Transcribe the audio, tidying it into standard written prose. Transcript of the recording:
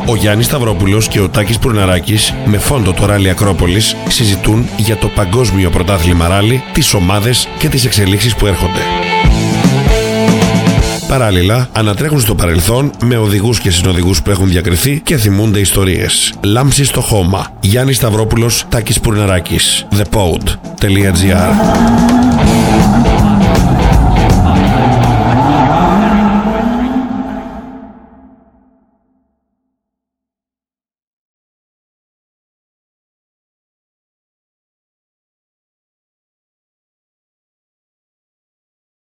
Ο Γιάννης Σταυρόπουλος και ο Τάκης Πουρναράκης με φόντο το ράλι Ακρόπολης συζητούν για το παγκόσμιο πρωτάθλημα ράλι, τις ομάδες και τις εξελίξεις που έρχονται. Παράλληλα, ανατρέχουν στο παρελθόν με οδηγούς και συνοδηγούς που έχουν διακριθεί και θυμούνται ιστορίες. Λάμψη στο χώμα. Γιάννης Σταυρόπουλος, Τάκης Πουρναράκης. ThePod.gr